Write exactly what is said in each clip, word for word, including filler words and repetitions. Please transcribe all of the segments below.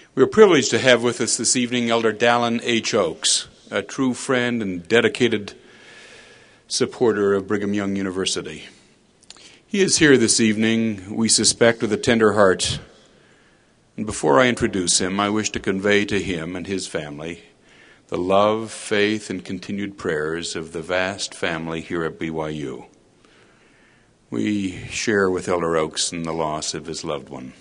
We are privileged to have with us this evening Elder Dallin H. Oaks, a true friend and dedicated supporter of Brigham Young University. He is here this evening, we suspect, with a tender heart. And before I introduce him, I wish to convey to him and his family the love, faith, and continued prayers of the vast family here at B Y U. We share with Elder Oaks in the loss of his loved one.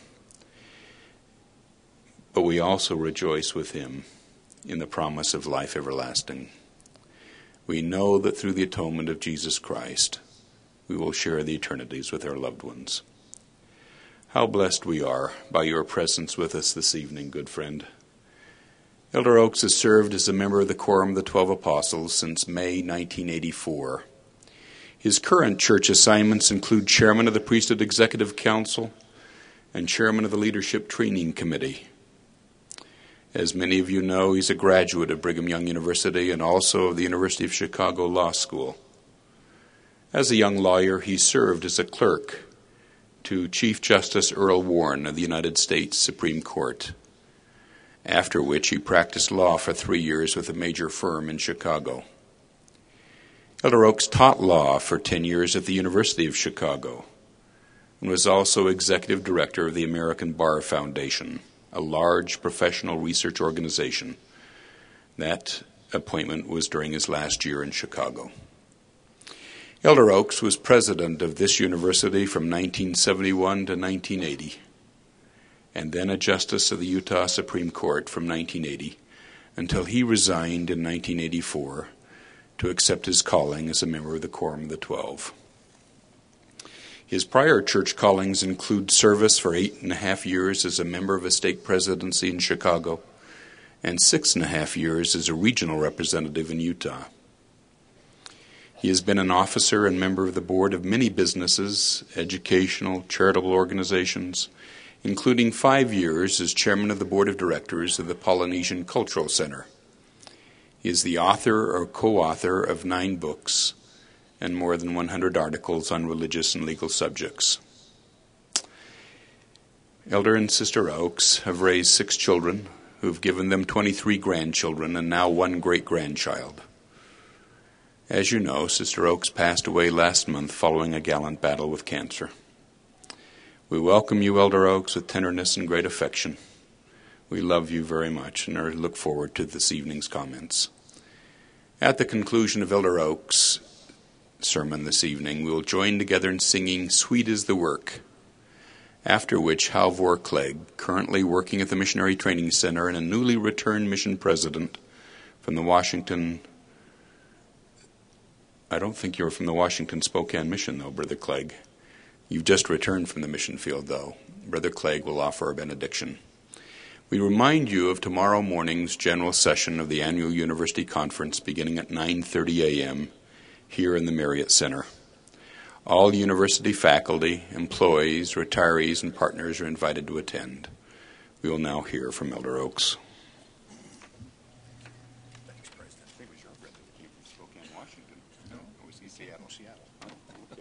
But we also rejoice with him in the promise of life everlasting. We know that through the atonement of Jesus Christ, we will share the eternities with our loved ones. How blessed we are by your presence with us this evening, good friend. Elder Oaks has served as a member of the Quorum of the Twelve Apostles since May nineteen eighty-four. His current church assignments include chairman of the Priesthood Executive Council and chairman of the Leadership Training Committee. As many of you know, he's a graduate of Brigham Young University and also of the University of Chicago Law School. As a young lawyer, he served as a clerk to Chief Justice Earl Warren of the United States Supreme Court, after which he practiced law for three years with a major firm in Chicago. Elder Oaks taught law for ten years at the University of Chicago and was also executive director of the American Bar Foundation, a large professional research organization. That appointment was during his last year in Chicago. Elder Oaks was president of this university from nineteen seventy-one to nineteen eighty, and then a justice of the Utah Supreme Court from nineteen eighty until he resigned in nineteen eighty-four to accept his calling as a member of the Quorum of the Twelve. His prior church callings include service for eight and a half years as a member of a stake presidency in Chicago and six and a half years as a regional representative in Utah. He has been an officer and member of the board of many businesses, educational, charitable organizations, including five years as chairman of the board of directors of the Polynesian Cultural Center. He is the author or co-author of nine books and more than one hundred articles on religious and legal subjects. Elder and Sister Oaks have raised six children who have given them twenty-three grandchildren and now one great-grandchild. As you know, Sister Oaks passed away last month following a gallant battle with cancer. We welcome you, Elder Oaks, with tenderness and great affection. We love you very much and are look forward to this evening's comments. At the conclusion of Elder Oaks' sermon this evening, we will join together in singing Sweet is the Work, after which Halvor Clegg, currently working at the Missionary Training Center and a newly returned mission president from the Washington, I don't think you're from the Washington Spokane Mission, though, Brother Clegg. You've just returned from the mission field, though. Brother Clegg will offer a benediction. We remind you of tomorrow morning's general session of the annual university conference beginning at nine thirty a.m. here in the Marriott Center. All university faculty, employees, retirees, and partners are invited to attend. We will now hear from Elder Oaks. Thanks, President. I think it was your brother that came from Spokane, Washington. No, it was Seattle. Seattle. Oh, okay.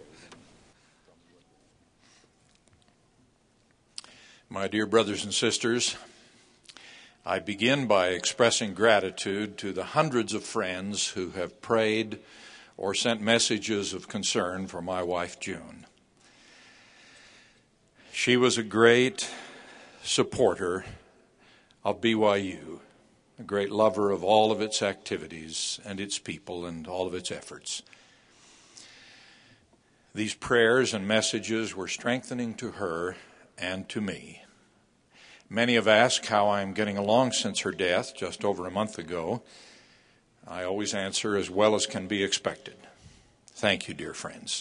My dear brothers and sisters, I begin by expressing gratitude to the hundreds of friends who have prayed or sent messages of concern for my wife, June. She was a great supporter of B Y U, a great lover of all of its activities and its people and all of its efforts. These prayers and messages were strengthening to her and to me. Many have asked how I'm getting along since her death just over a month ago. I always answer as well as can be expected. Thank you, dear friends.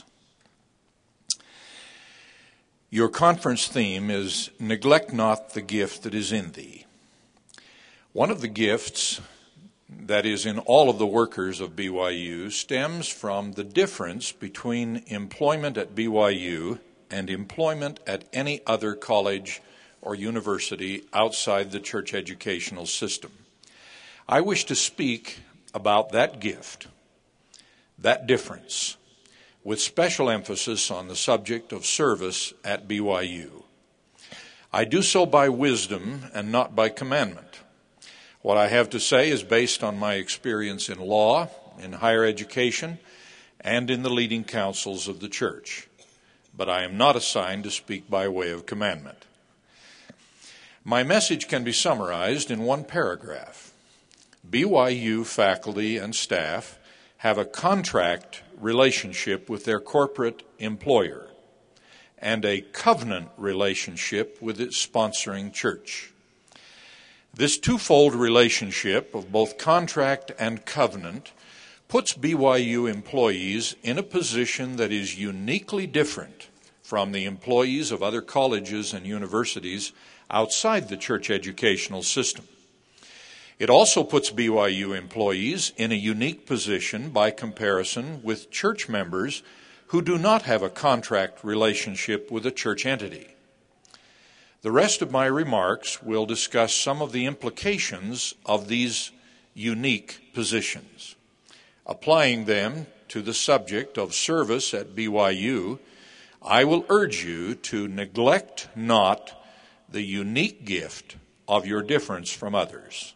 Your conference theme is Neglect Not the Gift That Is in Thee. One of the gifts that is in all of the workers of B Y U stems from the difference between employment at B Y U and employment at any other college or university outside the church educational system. I wish to speak about that gift, that difference, with special emphasis on the subject of service at B Y U. I do so by wisdom and not by commandment. What I have to say is based on my experience in law, in higher education, and in the leading councils of the church. But I am not assigned to speak by way of commandment. My message can be summarized in one paragraph. B Y U faculty and staff have a contract relationship with their corporate employer and a covenant relationship with its sponsoring church. This twofold relationship of both contract and covenant puts B Y U employees in a position that is uniquely different from the employees of other colleges and universities outside the church educational system. It also puts B Y U employees in a unique position by comparison with church members who do not have a contract relationship with a church entity. The rest of my remarks will discuss some of the implications of these unique positions. Applying them to the subject of service at B Y U, I will urge you to neglect not the unique gift of your difference from others.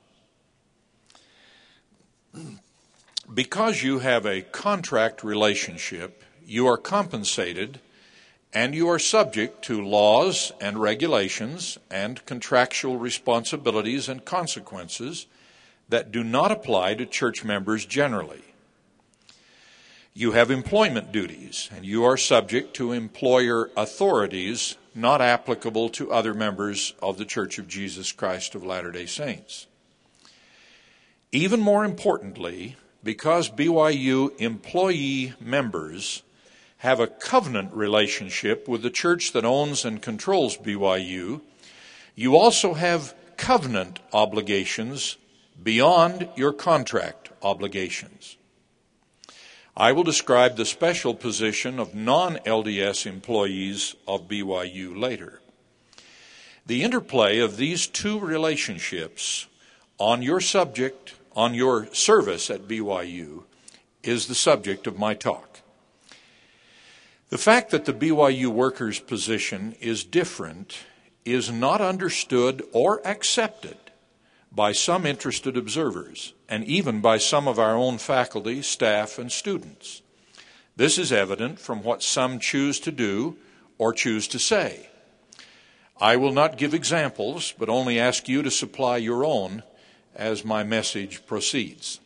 Because you have a contract relationship, you are compensated and you are subject to laws and regulations and contractual responsibilities and consequences that do not apply to church members generally. You have employment duties, and you are subject to employer authorities not applicable to other members of the Church of Jesus Christ of Latter-day Saints. Even more importantly, because B Y U employee members have a covenant relationship with the church that owns and controls B Y U, you also have covenant obligations beyond your contract obligations. I will describe the special position of non-L D S employees of B Y U later. The interplay of these two relationships on your subject, on your service at B Y U, is the subject of my talk. The fact that the B Y U worker's position is different is not understood or accepted by some interested observers, and even by some of our own faculty, staff, and students. This is evident from what some choose to do or choose to say. I will not give examples, but only ask you to supply your own as my message proceeds.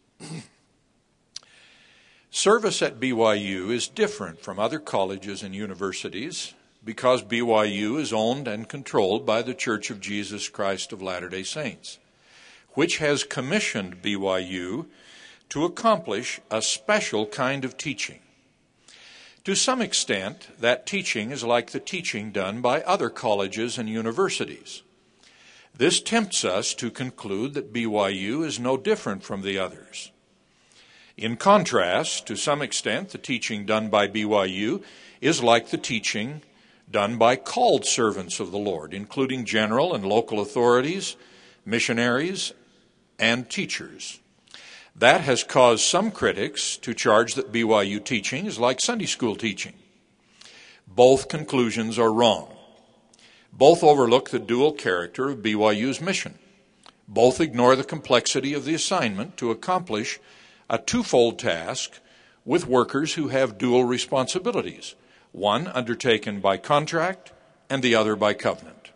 Service at B Y U is different from other colleges and universities because B Y U is owned and controlled by the Church of Jesus Christ of Latter-day Saints, which has commissioned B Y U to accomplish a special kind of teaching. To some extent, that teaching is like the teaching done by other colleges and universities. This tempts us to conclude that B Y U is no different from the others. In contrast, to some extent, the teaching done by B Y U is like the teaching done by called servants of the Lord, including general and local authorities, missionaries, and teachers. That has caused some critics to charge that B Y U teaching is like Sunday school teaching. Both conclusions are wrong. Both overlook the dual character of B Y U's mission. Both ignore the complexity of the assignment to accomplish a twofold task with workers who have dual responsibilities, one undertaken by contract and the other by covenant.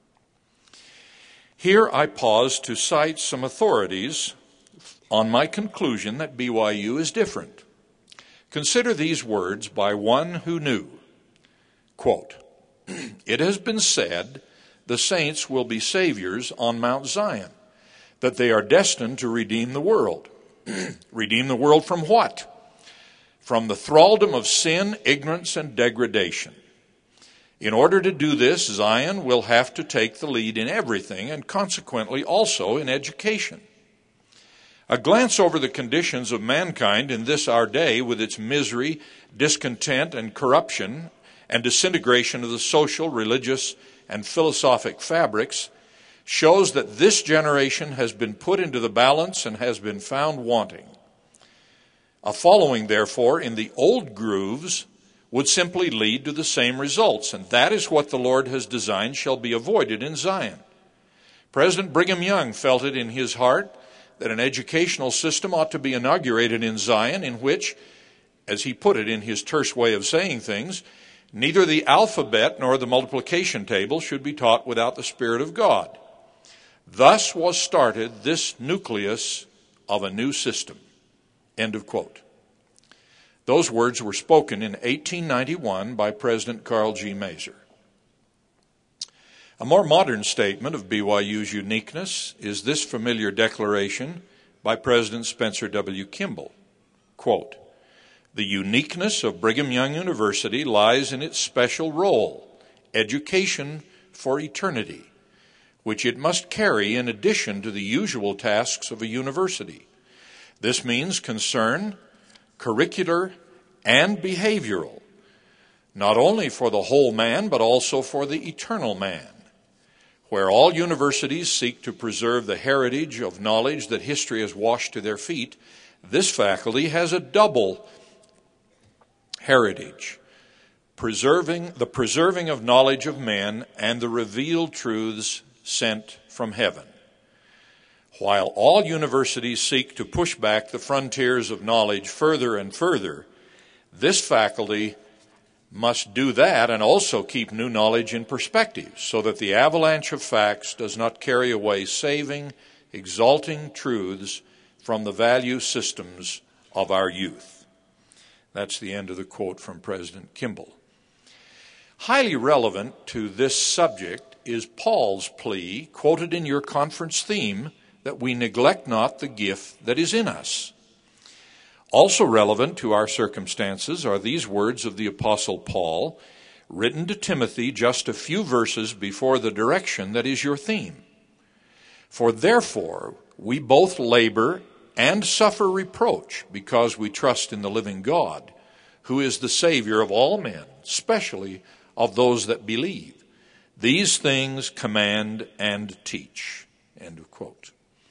Here I pause to cite some authorities on my conclusion that B Y U is different. Consider these words by one who knew. Quote, "It has been said the saints will be saviors on Mount Zion, that they are destined to redeem the world." Redeem the world from what? From the thraldom of sin, ignorance, and degradation. In order to do this, Zion will have to take the lead in everything, and consequently also in education. A glance over the conditions of mankind in this our day, with its misery, discontent, and corruption, and disintegration of the social, religious, and philosophic fabrics, shows that this generation has been put into the balance and has been found wanting. A following, therefore, in the old grooves would simply lead to the same results, and that is what the Lord has designed shall be avoided in Zion. President Brigham Young felt it in his heart that an educational system ought to be inaugurated in Zion in which, as he put it in his terse way of saying things, neither the alphabet nor the multiplication table should be taught without the Spirit of God. Thus was started this nucleus of a new system. End of quote. Those words were spoken in eighteen ninety-one by President Carl G. Mazer. A more modern statement of B Y U's uniqueness is this familiar declaration by President Spencer W. Kimball. Quote, "The uniqueness of Brigham Young University lies in its special role, education for eternity, which it must carry in addition to the usual tasks of a university. This means concern, curricular, and behavioral, not only for the whole man, but also for the eternal man. Where all universities seek to preserve the heritage of knowledge that history has washed to their feet, this faculty has a double heritage, preserving the preserving of knowledge of men and the revealed truths sent from heaven. While all universities seek to push back the frontiers of knowledge further and further, this faculty must do that and also keep new knowledge in perspective so that the avalanche of facts does not carry away saving, exalting truths from the value systems of our youth." That's the end of the quote from President Kimball. Highly relevant to this subject is Paul's plea, quoted in your conference theme, that we neglect not the gift that is in us. Also relevant to our circumstances are these words of the Apostle Paul, written to Timothy just a few verses before the direction that is your theme. "For therefore we both labor and suffer reproach because we trust in the living God, who is the Savior of all men, especially of those that believe. These things command and teach." End of quote.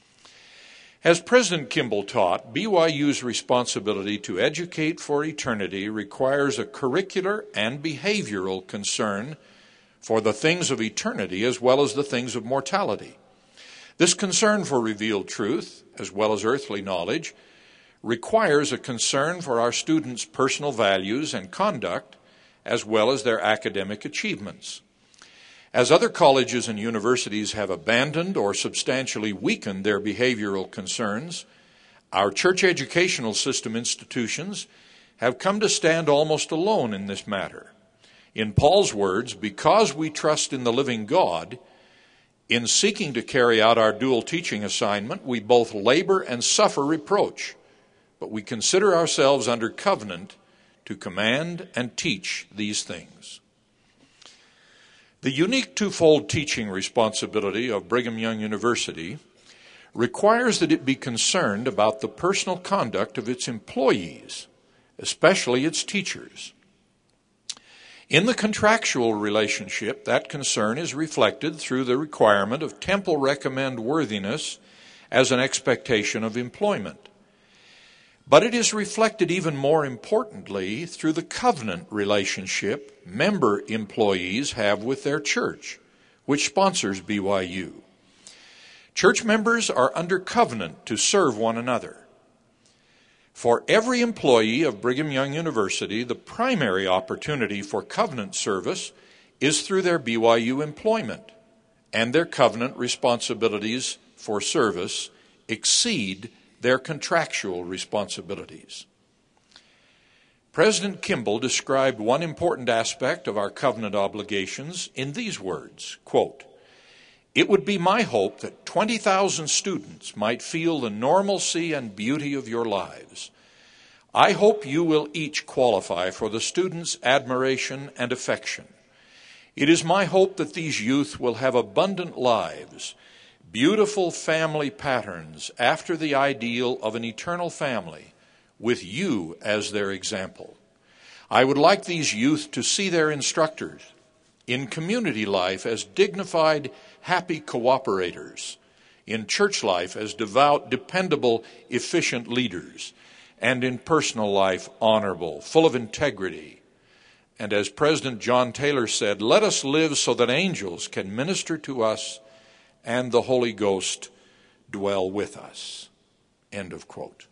As President Kimball taught, B Y U's responsibility to educate for eternity requires a curricular and behavioral concern for the things of eternity as well as the things of mortality. This concern for revealed truth, as well as earthly knowledge, requires a concern for our students' personal values and conduct, as well as their academic achievements. As other colleges and universities have abandoned or substantially weakened their behavioral concerns, our church educational system institutions have come to stand almost alone in this matter. In Paul's words, because we trust in the living God, in seeking to carry out our dual teaching assignment, we both labor and suffer reproach, but we consider ourselves under covenant to command and teach these things. The unique twofold teaching responsibility of Brigham Young University requires that it be concerned about the personal conduct of its employees, especially its teachers. In the contractual relationship, that concern is reflected through the requirement of temple recommend worthiness as an expectation of employment. But it is reflected even more importantly through the covenant relationship member employees have with their church, which sponsors B Y U. Church members are under covenant to serve one another. For every employee of Brigham Young University, the primary opportunity for covenant service is through their B Y U employment, and their covenant responsibilities for service exceed their contractual responsibilities. President Kimball described one important aspect of our covenant obligations in these words, quote, "It would be my hope that twenty thousand students might feel the normalcy and beauty of your lives. I hope you will each qualify for the students' admiration and affection. It is my hope that these youth will have abundant lives, beautiful family patterns after the ideal of an eternal family, with you as their example. I would like these youth to see their instructors in community life as dignified, happy cooperators, in church life as devout, dependable, efficient leaders, and in personal life honorable, full of integrity, And as President John Taylor said, let us live so that angels can minister to us and the Holy Ghost dwell with us. End of quote.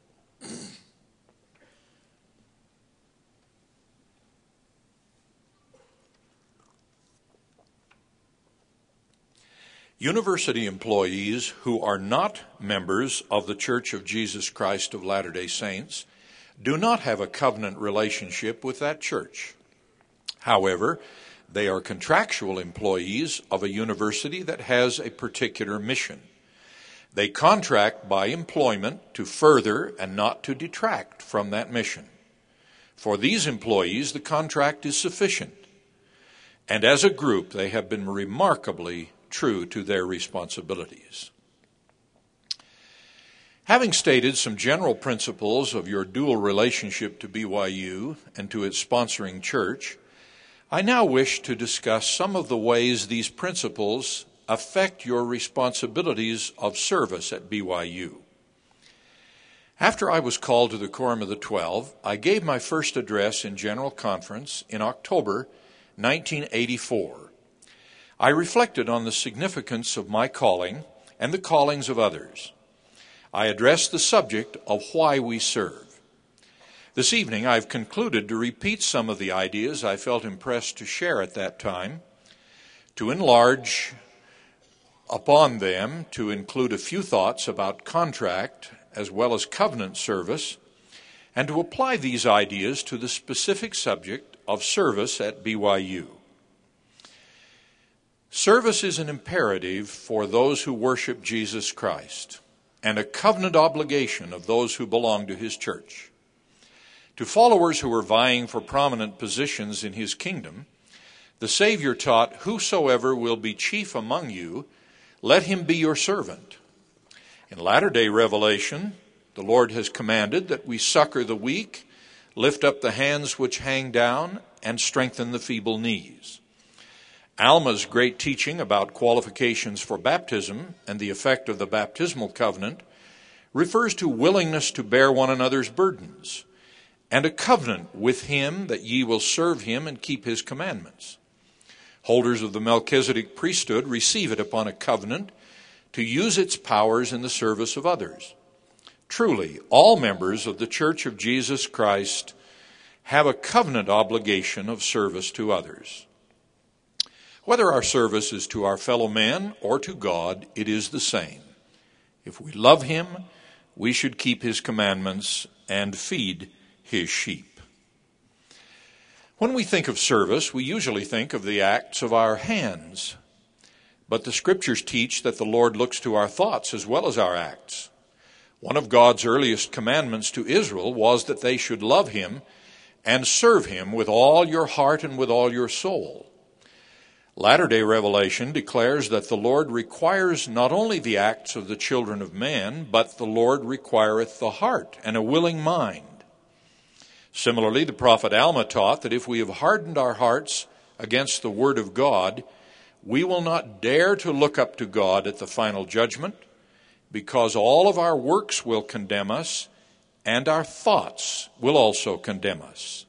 University employees who are not members of the Church of Jesus Christ of Latter-day Saints do not have a covenant relationship with that church. However, they are contractual employees of a university that has a particular mission. They contract by employment to further and not to detract from that mission. For these employees, the contract is sufficient. And as a group, they have been remarkably true to their responsibilities. Having stated some general principles of your dual relationship to B Y U and to its sponsoring church, I now wish to discuss some of the ways these principles affect your responsibilities of service at B Y U. After I was called to the Quorum of the Twelve, I gave my first address in General Conference in October nineteen eighty-four. I reflected on the significance of my calling and the callings of others. I addressed the subject of why we serve. This evening, I've concluded to repeat some of the ideas I felt impressed to share at that time, to enlarge upon them, to include a few thoughts about contract as well as covenant service, and to apply these ideas to the specific subject of service at B Y U. Service is an imperative for those who worship Jesus Christ and a covenant obligation of those who belong to his church. To followers who are vying for prominent positions in his kingdom, the Savior taught, whosoever will be chief among you, let him be your servant. In latter-day revelation, the Lord has commanded that we succor the weak, lift up the hands which hang down, and strengthen the feeble knees. Alma's great teaching about qualifications for baptism and the effect of the baptismal covenant refers to willingness to bear one another's burdens and a covenant with him that ye will serve him and keep his commandments. Holders of the Melchizedek priesthood receive it upon a covenant to use its powers in the service of others. Truly, all members of the Church of Jesus Christ have a covenant obligation of service to others. Whether our service is to our fellow men or to God, it is the same. If we love him, we should keep his commandments and feed his sheep. When we think of service, we usually think of the acts of our hands. But the scriptures teach that the Lord looks to our thoughts as well as our acts. One of God's earliest commandments to Israel was that they should love him and serve him with all your heart and with all your soul. Latter-day Revelation declares that the Lord requires not only the acts of the children of man, but the Lord requireth the heart and a willing mind. Similarly, the prophet Alma taught that if we have hardened our hearts against the word of God, we will not dare to look up to God at the final judgment, because all of our works will condemn us, and our thoughts will also condemn us.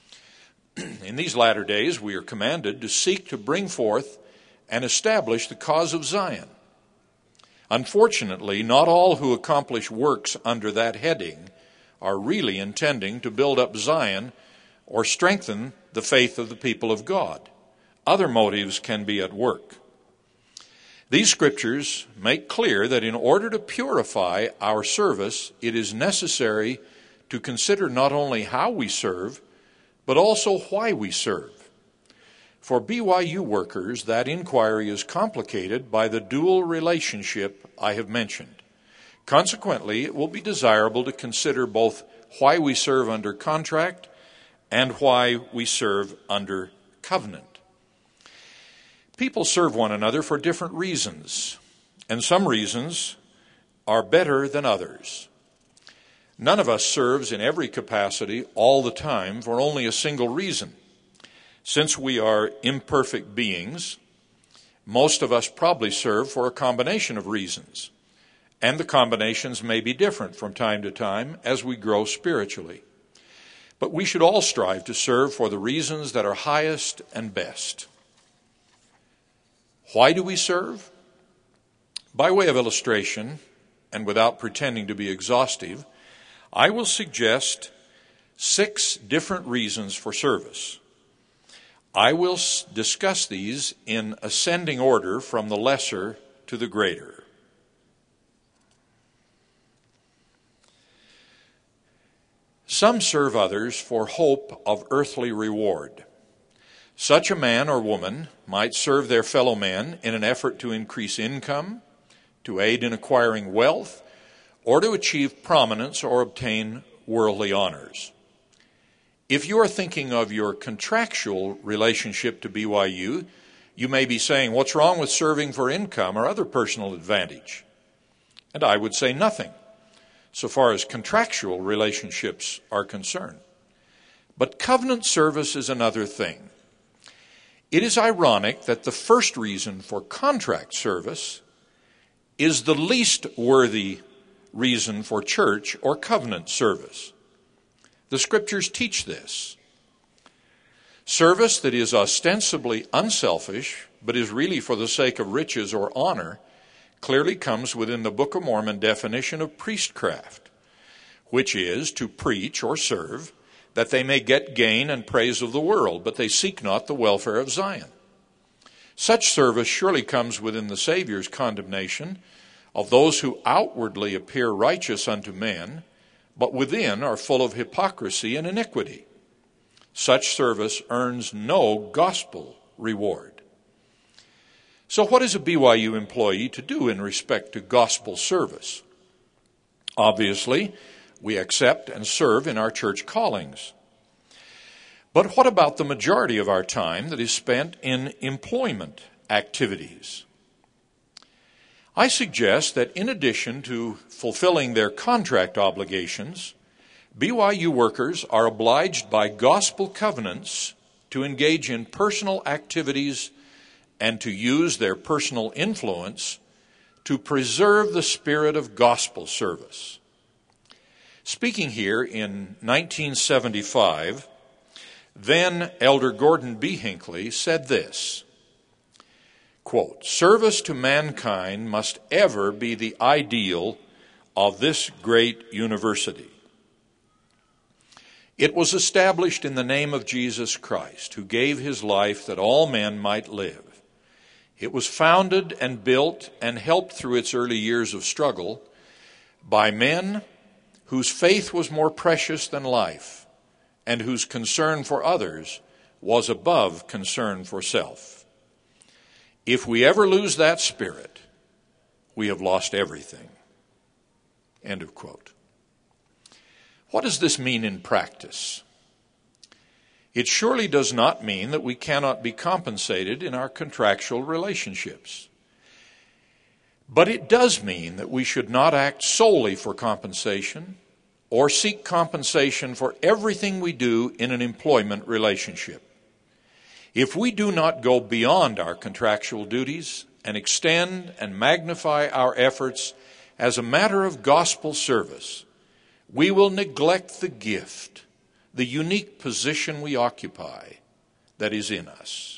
In these latter days, we are commanded to seek to bring forth and establish the cause of Zion. Unfortunately, not all who accomplish works under that heading are really intending to build up Zion or strengthen the faith of the people of God. Other motives can be at work. These scriptures make clear that in order to purify our service, it is necessary to consider not only how we serve, but also why we serve. For B Y U workers, that inquiry is complicated by the dual relationship I have mentioned. Consequently, it will be desirable to consider both why we serve under contract and why we serve under covenant. People serve one another for different reasons, and some reasons are better than others. None of us serves in every capacity all the time for only a single reason. Since we are imperfect beings, most of us probably serve for a combination of reasons, and the combinations may be different from time to time as we grow spiritually. but we should all strive to serve for the reasons that are highest and best. Why do we serve? By way of illustration, and without pretending to be exhaustive, I will suggest six different reasons for service. I will discuss these in ascending order from the lesser to the greater. Some serve others for hope of earthly reward. Such a man or woman might serve their fellow men in an effort to increase income, to aid in acquiring wealth, or to achieve prominence or obtain worldly honors. If you are thinking of your contractual relationship to B Y U, you may be saying, what's wrong with serving for income or other personal advantage? And I would say nothing, so far as contractual relationships are concerned. But covenant service is another thing. It is ironic that the first reason for contract service is the least worthy reason for church or covenant service. The Scriptures teach this. Service that is ostensibly unselfish, but is really for the sake of riches or honor, clearly comes within the Book of Mormon definition of priestcraft, which is to preach or serve that they may get gain and praise of the world, but they seek not the welfare of Zion. Such service surely comes within the Savior's condemnation of those who outwardly appear righteous unto men, but within are full of hypocrisy and iniquity. Such service earns no gospel reward. So what is a B Y U employee to do in respect to gospel service? Obviously, we accept and serve in our church callings. But what about the majority of our time that is spent in employment activities? I suggest that in addition to fulfilling their contract obligations, B Y U workers are obliged by gospel covenants to engage in personal activities and to use their personal influence to preserve the spirit of gospel service. Speaking here in nineteen seventy-five, then Elder Gordon B. Hinckley said this, quote, "Service to mankind must ever be the ideal of this great university. It was established in the name of Jesus Christ, who gave his life that all men might live. It was founded and built and helped through its early years of struggle by men whose faith was more precious than life and whose concern for others was above concern for self. If we ever lose that spirit, we have lost everything." End of quote. What does this mean in practice? It surely does not mean that we cannot be compensated in our contractual relationships. But it does mean that we should not act solely for compensation or seek compensation for everything we do in an employment relationship. If we do not go beyond our contractual duties and extend and magnify our efforts as a matter of gospel service, we will neglect the gift, the unique position we occupy that is in us.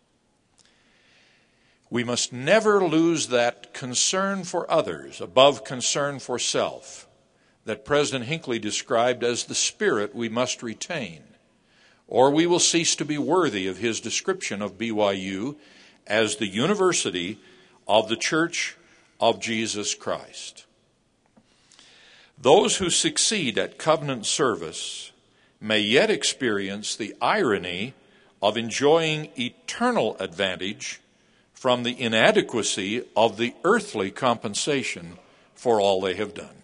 We must never lose that concern for others above concern for self that President Hinckley described as the spirit we must retain, or we will cease to be worthy of his description of B Y U as the university of the Church of Jesus Christ. Those who succeed at covenant service may yet experience the irony of enjoying eternal advantage from the inadequacy of the earthly compensation for all they have done.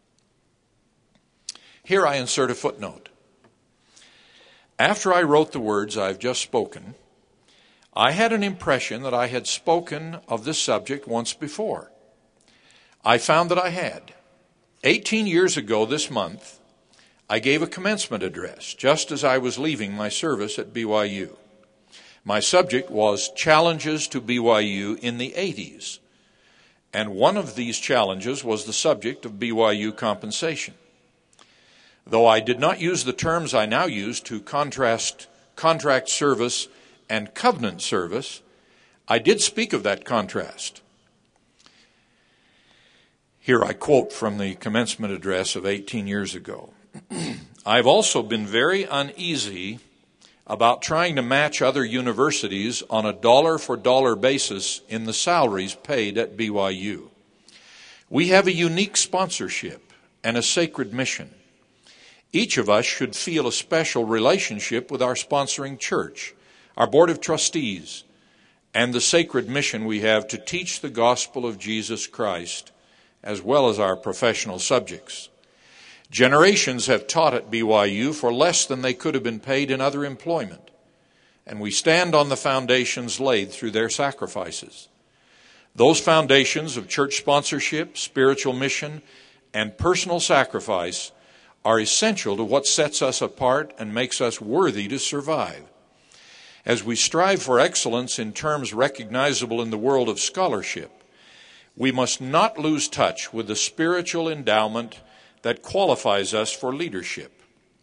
Here I insert a footnote. After I wrote the words I've just spoken, I had an impression that I had spoken of this subject once before. I found that I had. Eighteen years ago this month, I gave a commencement address just as I was leaving my service at B Y U. My subject was challenges to B Y U in the eighties, and one of these challenges was the subject of B Y U compensation. Though I did not use the terms I now use to contrast contract service and covenant service, I did speak of that contrast. Here I quote from the commencement address of eighteen years ago. I've also been very uneasy about trying to match other universities on a dollar-for-dollar basis in the salaries paid at B Y U. We have a unique sponsorship and a sacred mission. Each of us should feel a special relationship with our sponsoring church, our board of trustees, and the sacred mission we have to teach the gospel of Jesus Christ, as well as our professional subjects. Generations have taught at B Y U for less than they could have been paid in other employment, and we stand on the foundations laid through their sacrifices. Those foundations of church sponsorship, spiritual mission, and personal sacrifice are essential to what sets us apart and makes us worthy to survive. As we strive for excellence in terms recognizable in the world of scholarship, we must not lose touch with the spiritual endowment that qualifies us for leadership.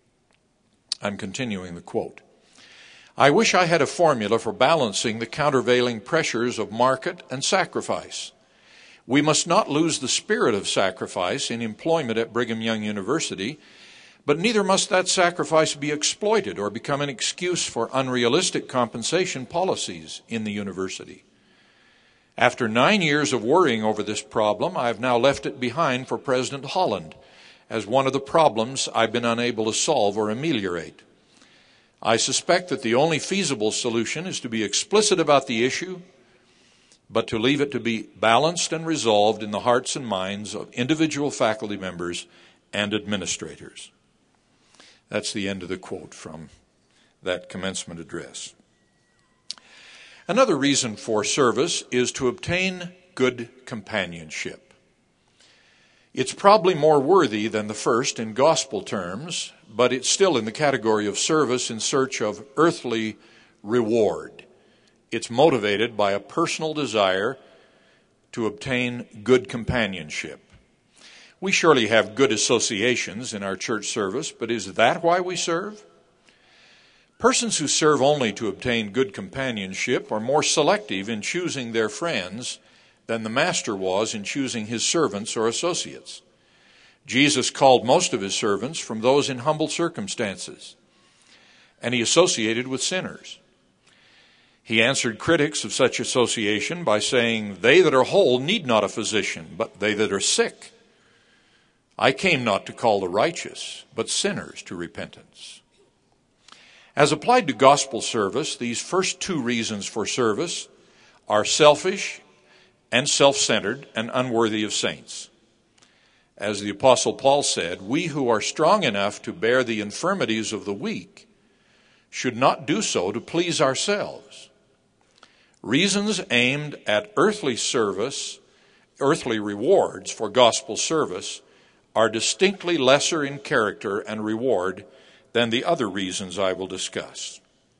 I'm continuing the quote. I wish I had a formula for balancing the countervailing pressures of market and sacrifice. We must not lose the spirit of sacrifice in employment at Brigham Young University, but neither must that sacrifice be exploited or become an excuse for unrealistic compensation policies in the university. After nine years of worrying over this problem, I have now left it behind for President Holland as one of the problems I've been unable to solve or ameliorate. I suspect that the only feasible solution is to be explicit about the issue, but to leave it to be balanced and resolved in the hearts and minds of individual faculty members and administrators. That's the end of the quote from that commencement address. Another reason for service is to obtain good companionship. It's probably more worthy than the first in gospel terms, but it's still in the category of service in search of earthly reward. It's motivated by a personal desire to obtain good companionship. We surely have good associations in our church service, but is that why we serve? Persons who serve only to obtain good companionship are more selective in choosing their friends than the master was in choosing his servants or associates. Jesus called most of his servants from those in humble circumstances, and he associated with sinners. He answered critics of such association by saying, "They that are whole need not a physician, but they that are sick. I came not to call the righteous, but sinners to repentance." As applied to gospel service, these first two reasons for service are selfish and self-centered and unworthy of saints. As the Apostle Paul said, we who are strong enough to bear the infirmities of the weak should not do so to please ourselves. Reasons aimed at earthly service, earthly rewards for gospel service are distinctly lesser in character and reward than the other reasons I will discuss.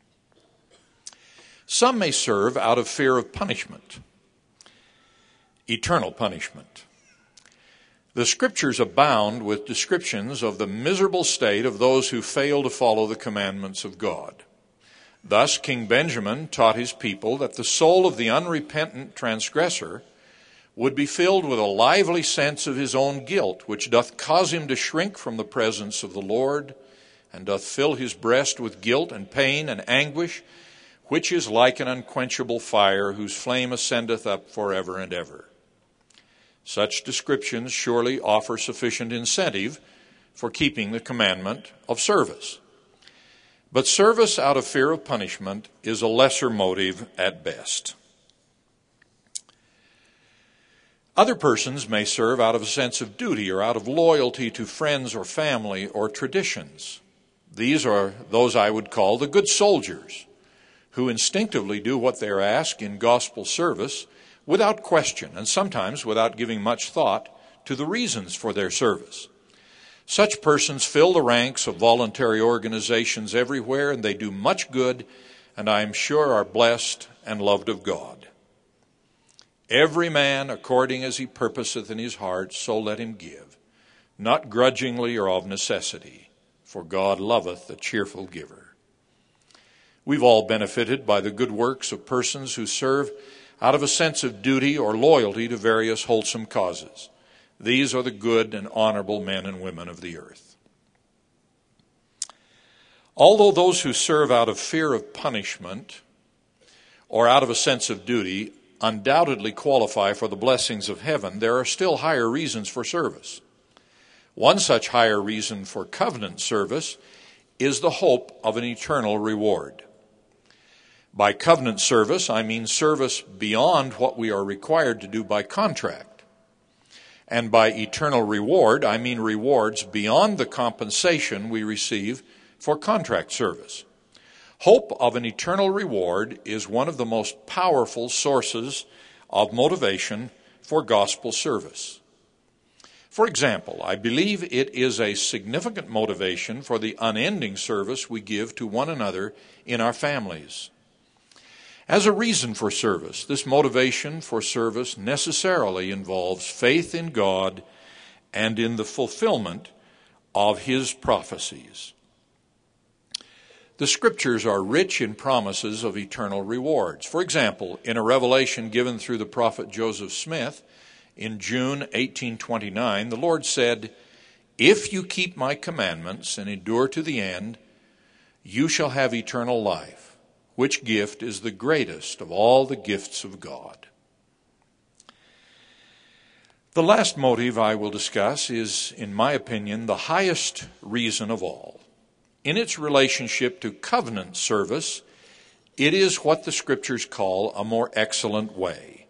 Some may serve out of fear of punishment, eternal punishment. The scriptures abound with descriptions of the miserable state of those who fail to follow the commandments of God. Thus, King Benjamin taught his people that the soul of the unrepentant transgressor would be filled with a lively sense of his own guilt, which doth cause him to shrink from the presence of the Lord, and doth fill his breast with guilt and pain and anguish, which is like an unquenchable fire, whose flame ascendeth up forever and ever. Such descriptions surely offer sufficient incentive for keeping the commandment of service. But service out of fear of punishment is a lesser motive at best. Other persons may serve out of a sense of duty or out of loyalty to friends or family or traditions. These are those I would call the good soldiers, who instinctively do what they are asked in gospel service without question and sometimes without giving much thought to the reasons for their service. Such persons fill the ranks of voluntary organizations everywhere, and they do much good, and I am sure are blessed and loved of God. Every man according as he purposeth in his heart, so let him give, not grudgingly or of necessity, for God loveth a cheerful giver. We've all benefited by the good works of persons who serve out of a sense of duty or loyalty to various wholesome causes. These are the good and honorable men and women of the earth. Although those who serve out of fear of punishment or out of a sense of duty undoubtedly qualify for the blessings of heaven, there are still higher reasons for service. One such higher reason for covenant service is the hope of an eternal reward. By covenant service, I mean service beyond what we are required to do by contract. And by eternal reward, I mean rewards beyond the compensation we receive for contract service. Hope of an eternal reward is one of the most powerful sources of motivation for gospel service. For example, I believe it is a significant motivation for the unending service we give to one another in our families. As a reason for service, this motivation for service necessarily involves faith in God and in the fulfillment of His prophecies. The Scriptures are rich in promises of eternal rewards. For example, in a revelation given through the prophet Joseph Smith in June eighteen twenty-nine, the Lord said, "If you keep my commandments and endure to the end, you shall have eternal life, which gift is the greatest of all the gifts of God." The last motive I will discuss is, in my opinion, the highest reason of all. In its relationship to covenant service, it is what the Scriptures call a more excellent way.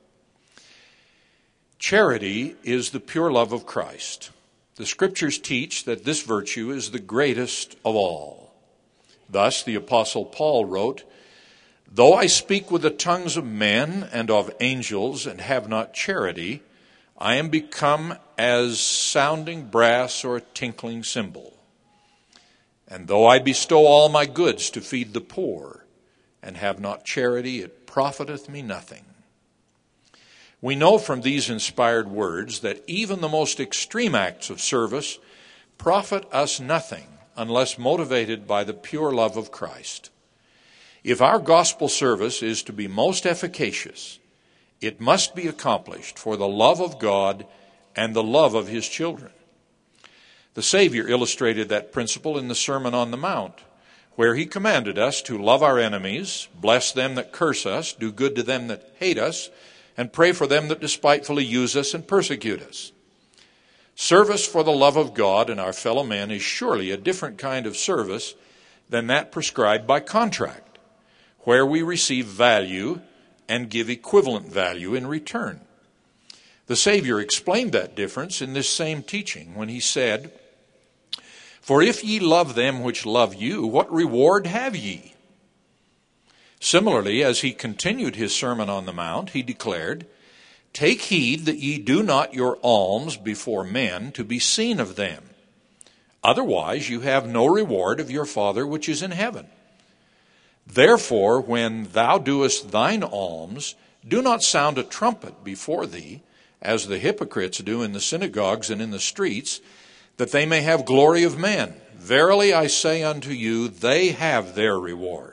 Charity is the pure love of Christ. The Scriptures teach that this virtue is the greatest of all. Thus, the Apostle Paul wrote, "Though I speak with the tongues of men and of angels and have not charity, I am become as sounding brass or a tinkling cymbal. And though I bestow all my goods to feed the poor, and have not charity, it profiteth me nothing." We know from these inspired words that even the most extreme acts of service profit us nothing unless motivated by the pure love of Christ. If our gospel service is to be most efficacious, it must be accomplished for the love of God and the love of His children. The Savior illustrated that principle in the Sermon on the Mount, where He commanded us to love our enemies, bless them that curse us, do good to them that hate us, and pray for them that despitefully use us and persecute us. Service for the love of God and our fellow men is surely a different kind of service than that prescribed by contract, where we receive value and give equivalent value in return. The Savior explained that difference in this same teaching when He said, "For if ye love them which love you, what reward have ye?" Similarly, as He continued His Sermon on the Mount, He declared, "Take heed that ye do not your alms before men to be seen of them. Otherwise you have no reward of your Father which is in heaven. Therefore, when thou doest thine alms, do not sound a trumpet before thee, as the hypocrites do in the synagogues and in the streets, that they may have glory of men. Verily I say unto you, they have their reward."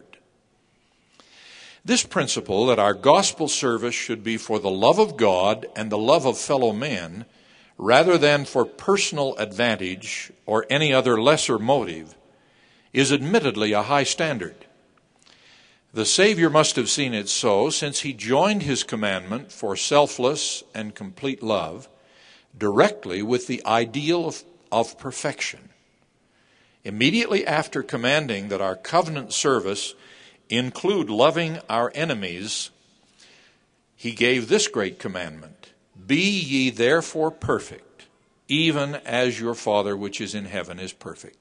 This principle that our gospel service should be for the love of God and the love of fellow men, rather than for personal advantage or any other lesser motive, is admittedly a high standard. The Savior must have seen it so, since He joined His commandment for selfless and complete love directly with the ideal of, of perfection. Immediately after commanding that our covenant service include loving our enemies, He gave this great commandment: "Be ye therefore perfect, even as your Father which is in heaven is perfect."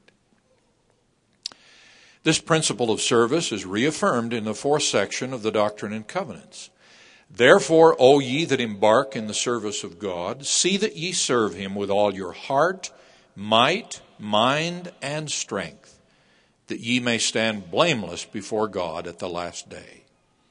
This principle of service is reaffirmed in the fourth section of the Doctrine and Covenants. "Therefore, O ye that embark in the service of God, see that ye serve Him with all your heart, might, mind, and strength, that ye may stand blameless before God at the last day."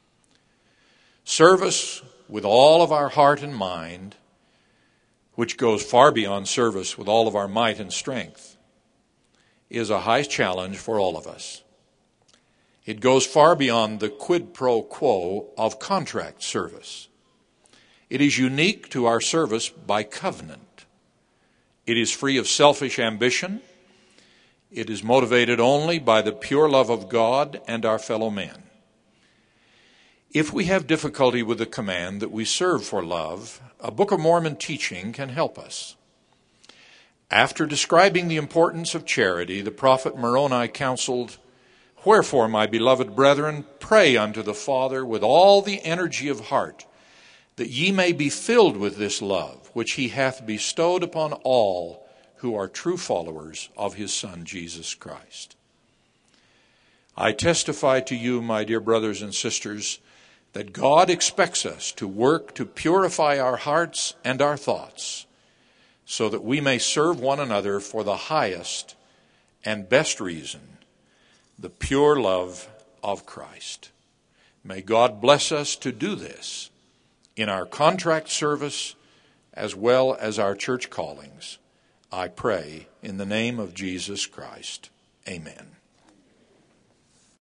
Service with all of our heart and mind, which goes far beyond service with all of our might and strength, is a high challenge for all of us. It goes far beyond the quid pro quo of contract service. It is unique to our service by covenant. It is free of selfish ambition. It is motivated only by the pure love of God and our fellow men. If we have difficulty with the command that we serve for love, a Book of Mormon teaching can help us. After describing the importance of charity, the prophet Moroni counseled, "Wherefore, my beloved brethren, pray unto the Father with all the energy of heart, that ye may be filled with this love, which he hath bestowed upon all who are true followers of his Son, Jesus Christ." I testify to you, my dear brothers and sisters, that God expects us to work to purify our hearts and our thoughts, so that we may serve one another for the highest and best reason, the pure love of Christ. May God bless us to do this in our contract service as well as our church callings. I pray in the name of Jesus Christ. Amen.